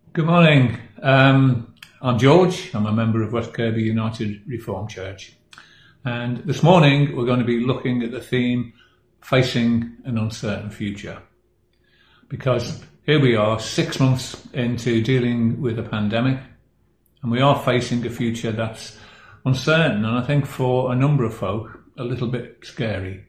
Good morning. I'm George. I'm a member of West Kirby United Reformed Church. And this morning we're going to be looking at the theme, facing an uncertain future. Because here we are 6 months into dealing with a pandemic, and we are facing a future that's uncertain, and I think for a number of folk, a little bit scary.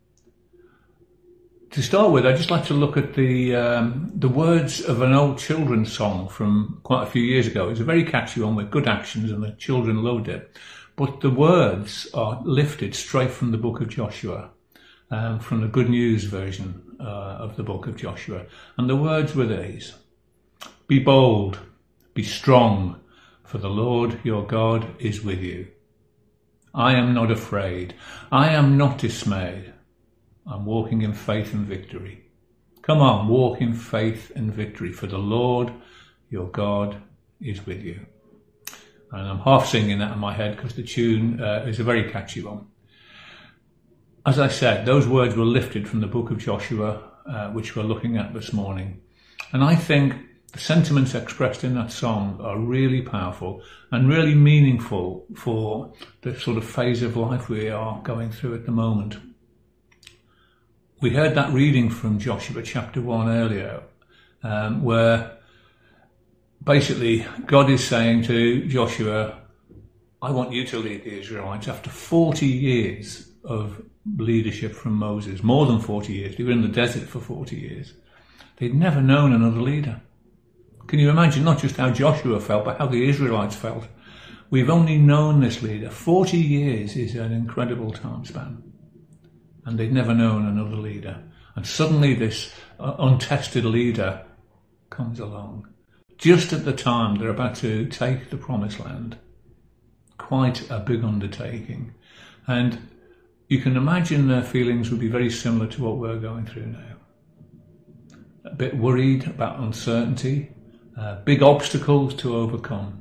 To start with, I'd just like to look at the words of an old children's song from quite a few years ago. It's a very catchy one with good actions, and the children loved it. But the words are lifted straight from the book of Joshua, from the Good News version of the book of Joshua. And the words were these: "Be bold, be strong, for the Lord your God is with you. I am not afraid, I am not dismayed. I'm walking in faith and victory." Come on, walk in faith and victory, for the Lord your God is with you. And I'm half singing that in my head because the tune is a very catchy one. As I said, those words were lifted from the book of Joshua, which we're looking at this morning. And I think the sentiments expressed in that song are really powerful and really meaningful for the sort of phase of life we are going through at the moment. We heard that reading from Joshua chapter 1 earlier, where basically God is saying to Joshua, I want you to lead the Israelites. After 40 years of leadership from Moses, more than 40 years, they were in the desert for 40 years. They'd never known another leader. Can you imagine not just how Joshua felt, but how the Israelites felt? We've only known this leader. 40 years is an incredible time span. And they'd never known another leader. And suddenly this untested leader comes along. Just at the time they're about to take the promised land. Quite a big undertaking. And you can imagine their feelings would be very similar to what we're going through now. A bit worried about uncertainty, big obstacles to overcome.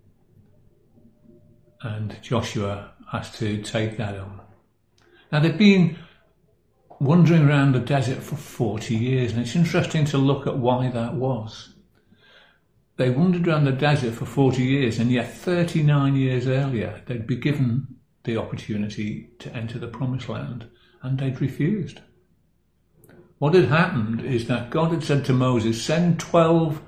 And Joshua has to take that on. Now they've been wandering around the desert for 40 years, and it's interesting to look at why that was. They wandered around the desert for 40 years, and yet 39 years earlier they'd be given the opportunity to enter the promised land, and they'd refused. What had happened is that God had said to Moses, send 12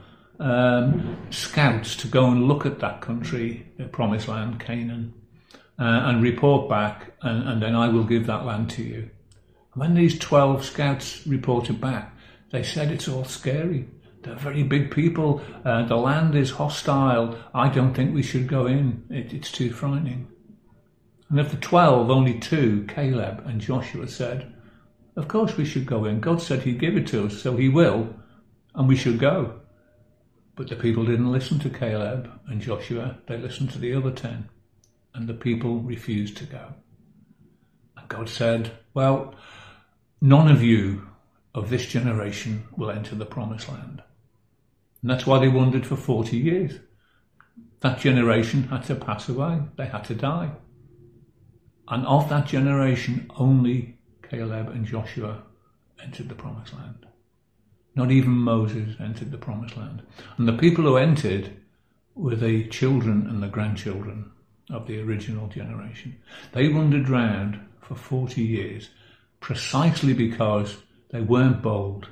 scouts to go and look at that country, the promised land, Canaan, and report back, and then I will give that land to you. When these 12 scouts reported back, they said it's all scary. They're very big people. The land is hostile. I don't think we should go in. It's too frightening. And of the 12, only 2, Caleb and Joshua, said, of course we should go in. God said he'd give it to us, so he will, and we should go. But the people didn't listen to Caleb and Joshua. They listened to the other 10, and the people refused to go. And God said, well, none of you of this generation will enter the promised land. And that's why they wandered for 40 years. That generation had to pass away. They had to die. And of that generation, only Caleb and Joshua entered the promised land. Not even Moses entered the promised land. And the people who entered were the children and the grandchildren of the original generation. They wandered round for 40 years precisely because they weren't bold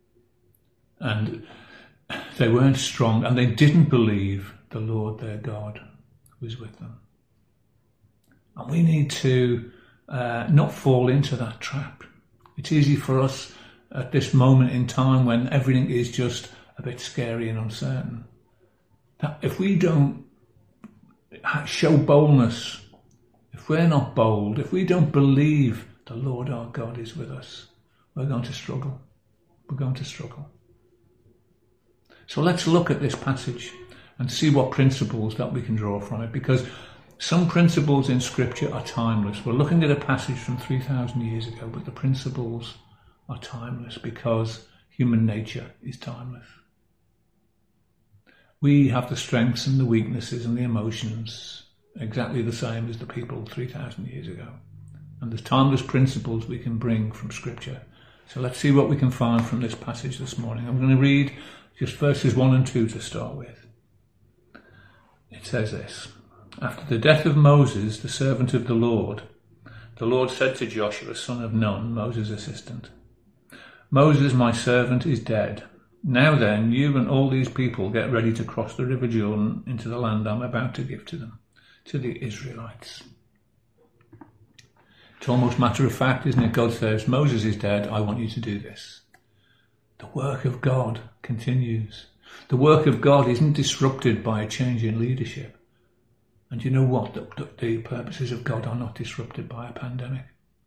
and they weren't strong, and they didn't believe the Lord their God was with them. And we need to not fall into that trap. It's easy for us at this moment in time when everything is just a bit scary and uncertain. That if we don't show boldness, if we're not bold, if we don't believe the Lord our God is with us, we're going to struggle. We're going to struggle. So let's look at this passage and see what principles that we can draw from it, because some principles in Scripture are timeless. We're looking at a passage from 3,000 years ago, but the principles are timeless because human nature is timeless. We have the strengths and the weaknesses and the emotions exactly the same as the people 3,000 years ago. And there's timeless principles we can bring from Scripture. So let's see what we can find from this passage this morning. I'm going to read Just verses 1 and 2 to start with. It says this: After the death of Moses, the servant of the Lord said to Joshua, son of Nun, Moses' assistant, Moses, my servant, is dead. Now then, you and all these people get ready to cross the river Jordan into the land I'm about to give to them, to the Israelites. It's almost matter of fact, isn't it? God says, Moses is dead, I want you to do this. The work of God continues. The work of God isn't disrupted by a change in leadership. And you know what? The purposes of God are not disrupted by a pandemic.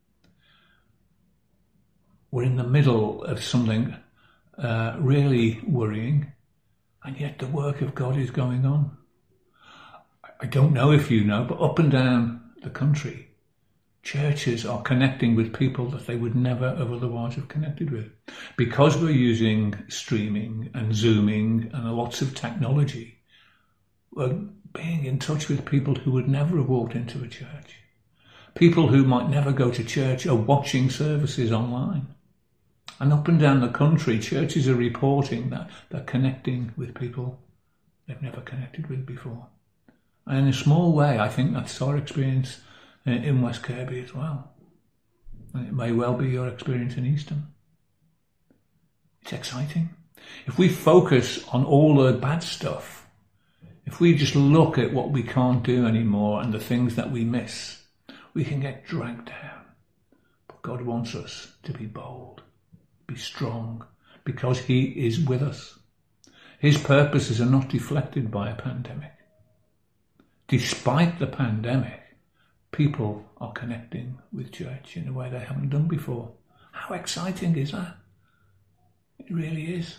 We're in the middle of something really worrying, and yet the work of God is going on. I don't know if you know, but up and down the country, churches are connecting with people that they would never have otherwise have connected with. Because we're using streaming and Zooming and lots of technology, we're being in touch with people who would never have walked into a church. People who might never go to church are watching services online. And up and down the country, churches are reporting that they're connecting with people they've never connected with before. And in a small way, I think that's our experience in West Kirby as well. And it may well be your experience in Easton. It's exciting. If we focus on all the bad stuff, if we just look at what we can't do anymore and the things that we miss, we can get dragged down. But God wants us to be bold, be strong, because He is with us. His purposes are not deflected by a pandemic. Despite the pandemic, people are connecting with church in a way they haven't done before. How exciting is that? It really is.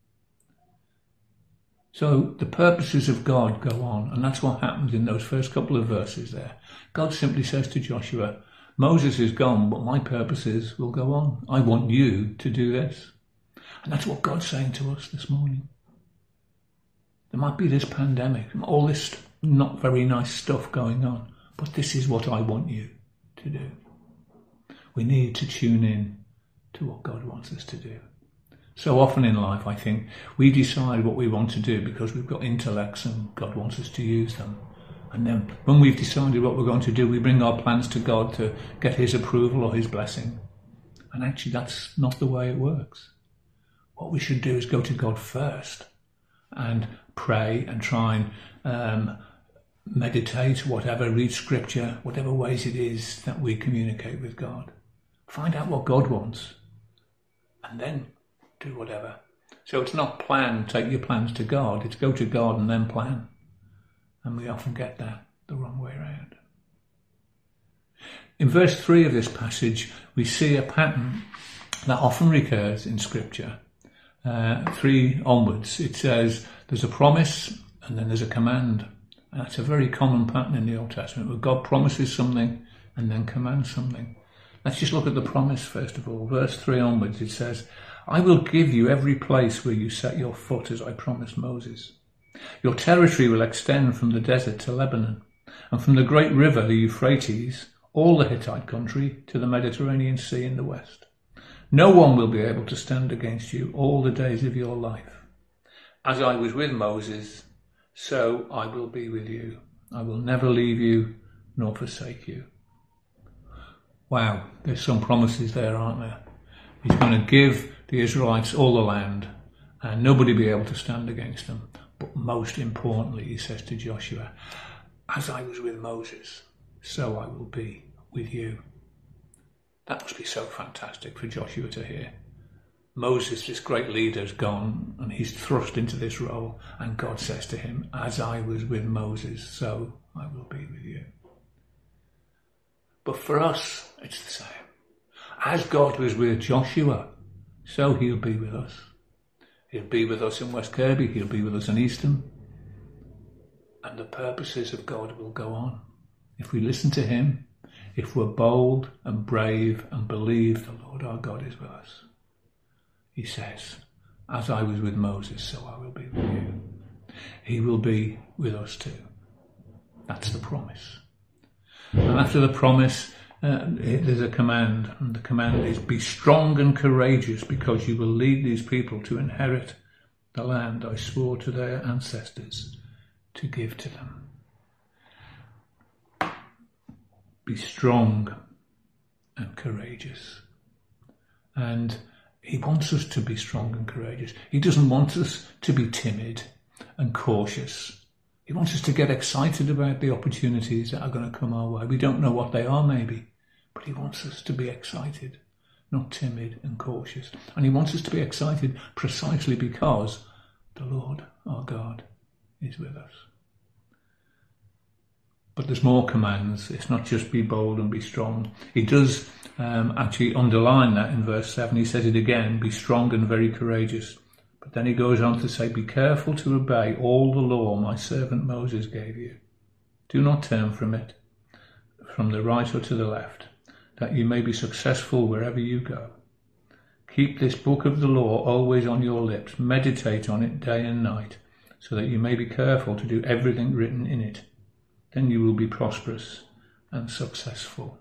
So the purposes of God go on, and that's what happens in those first couple of verses there. God simply says to Joshua, Moses is gone, but my purposes will go on. I want you to do this. And that's what God's saying to us this morning. There might be this pandemic, all this not very nice stuff going on, but this is what I want you to do. We need to tune in to what God wants us to do. So often in life, I think, we decide what we want to do because we've got intellects and God wants us to use them. And then when we've decided what we're going to do, we bring our plans to God to get His approval or His blessing. And actually, that's not the way it works. What we should do is go to God first and pray and try and meditate, whatever, read scripture, whatever ways it is that we communicate with God. Find out what God wants and then do whatever. So it's not plan, take your plans to God. It's go to God and then plan. And we often get that the wrong way around. In verse 3 of this passage, we see a pattern that often recurs in Scripture. 3 onwards, it says there's a promise and then there's a command. And that's a very common pattern in the Old Testament, where God promises something and then commands something. Let's just look at the promise first of all. Verse 3 onwards, it says, I will give you every place where you set your foot, as I promised Moses. Your territory will extend from the desert to Lebanon, and from the great river, the Euphrates, all the Hittite country, to the Mediterranean Sea in the west. No one will be able to stand against you all the days of your life. As I was with Moses, so I will be with you. I will never leave you nor forsake you. Wow, there's some promises there, aren't there? He's going to give the Israelites all the land and nobody will be able to stand against them. But most importantly, he says to Joshua, as I was with Moses, so I will be with you. That must be so fantastic for Joshua to hear. Moses, this great leader, is gone and he's thrust into this role, and God says to him, as I was with Moses, so I will be with you. But for us, it's the same. As God was with Joshua, so he'll be with us. He'll be with us in West Kirby, he'll be with us in Easton. And the purposes of God will go on. If we listen to him, if we're bold and brave and believe the Lord our God is with us. He says, as I was with Moses, so I will be with you. He will be with us too. That's the promise. And after the promise, there's a command, and the command is, be strong and courageous, because you will lead these people to inherit the land I swore to their ancestors to give to them. Be strong and courageous. And he wants us to be strong and courageous. He doesn't want us to be timid and cautious. He wants us to get excited about the opportunities that are going to come our way. We don't know what they are maybe, but he wants us to be excited, not timid and cautious. And he wants us to be excited precisely because the Lord our God is with us. But there's more commands. It's not just be bold and be strong. He does actually underline that in verse 7. He says it again, be strong and very courageous. But then he goes on to say, be careful to obey all the law my servant Moses gave you. Do not turn from it, from the right or to the left, that you may be successful wherever you go. Keep this book of the law always on your lips. Meditate on it day and night, so that you may be careful to do everything written in it. Then you will be prosperous and successful.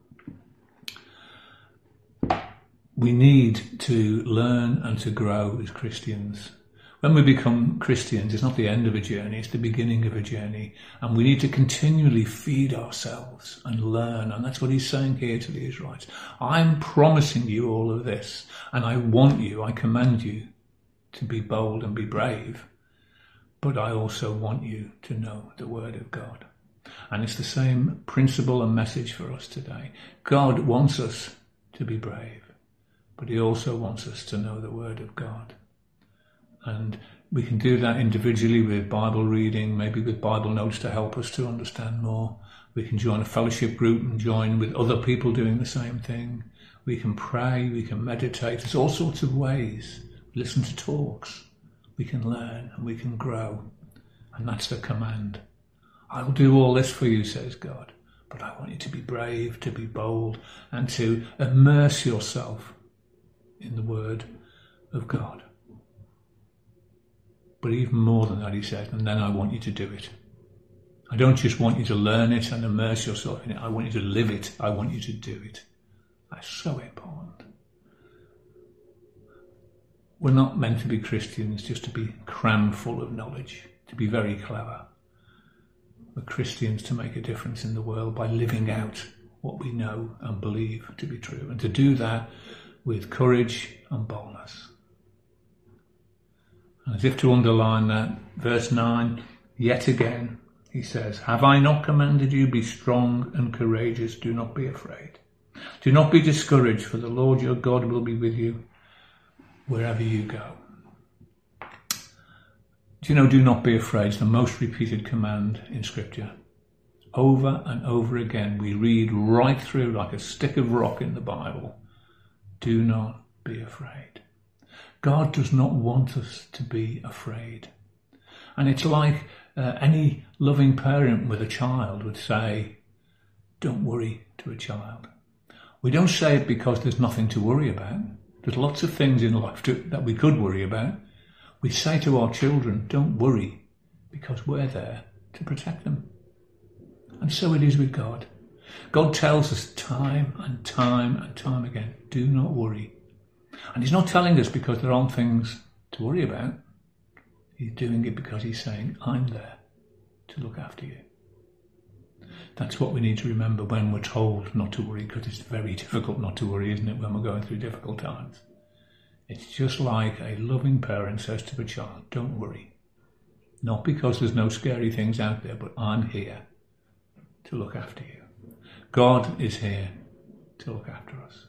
We need to learn and to grow as Christians. When we become Christians, it's not the end of a journey, it's the beginning of a journey. And we need to continually feed ourselves and learn. And that's what he's saying here to the Israelites. I'm promising you all of this. And I command you to be bold and be brave. But I also want you to know the word of God. And it's the same principle and message for us today. God wants us to be brave, but he also wants us to know the word of God. And we can do that individually with Bible reading, maybe with Bible notes to help us to understand more. We can join a fellowship group and join with other people doing the same thing. We can pray, we can meditate. There's all sorts of ways. Listen to talks. We can learn and we can grow. And that's the command. I will do all this for you, says God, but I want you to be brave, to be bold, and to immerse yourself in the word of God. But even more than that, he says, and then I want you to do it. I don't just want you to learn it and immerse yourself in it. I want you to live it. I want you to do it. That's so important. We're not meant to be Christians just to be crammed full of knowledge, to be very clever. We're Christians to make a difference in the world by living out what we know and believe to be true, and to do that with courage and boldness. And as if to underline that, verse 9, yet again, he says, have I not commanded you, be strong and courageous, do not be afraid. Do not be discouraged, for the Lord your God will be with you wherever you go. Do you know, do not be afraid is the most repeated command in Scripture. Over and over again, we read right through like a stick of rock in the Bible. Do not be afraid. God does not want us to be afraid. And it's like any loving parent with a child would say, don't worry to a child. We don't say it because there's nothing to worry about. There's lots of things in life that we could worry about. We say to our children, don't worry, because we're there to protect them. And so it is with God. God tells us time and time and time again, do not worry. And he's not telling us because there aren't things to worry about. He's doing it because he's saying, I'm there to look after you. That's what we need to remember when we're told not to worry, because it's very difficult not to worry, isn't it, when we're going through difficult times. It's just like a loving parent says to a child, don't worry. Not because there's no scary things out there, but I'm here to look after you. God is here to look after us.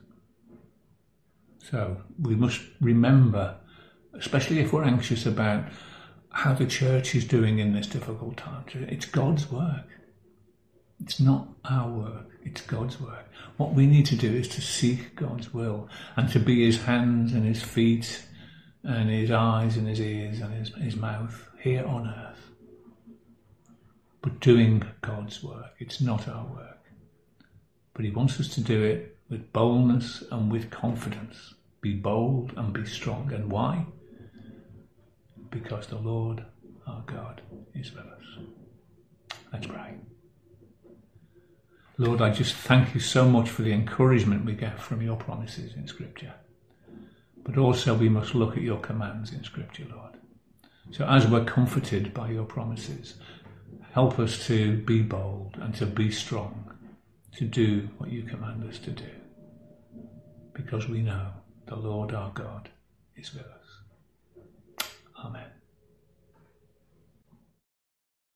So we must remember, especially if we're anxious about how the church is doing in this difficult time, it's God's work. It's not our work, it's God's work. What we need to do is to seek God's will and to be his hands and his feet and his eyes and his ears and his mouth here on earth. But doing God's work, it's not our work. But he wants us to do it with boldness and with confidence. Be bold and be strong. And why? Because the Lord our God is with us. Let's pray. Lord, I just thank you so much for the encouragement we get from your promises in Scripture. But also we must look at your commands in Scripture, Lord. So as we're comforted by your promises, help us to be bold and to be strong, to do what you command us to do, because we know the Lord our God is with us.